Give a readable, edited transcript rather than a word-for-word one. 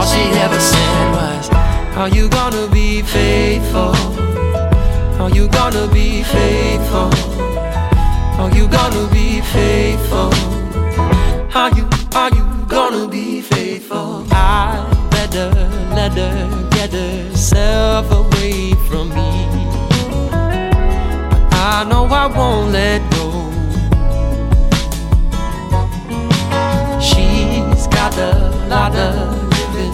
all she ever said was, are you gonna be faithful? Are you gonna be faithful? Are you gonna be faithful? Are you gonna be faithful? I better let her get herself away from me. I know I won't let go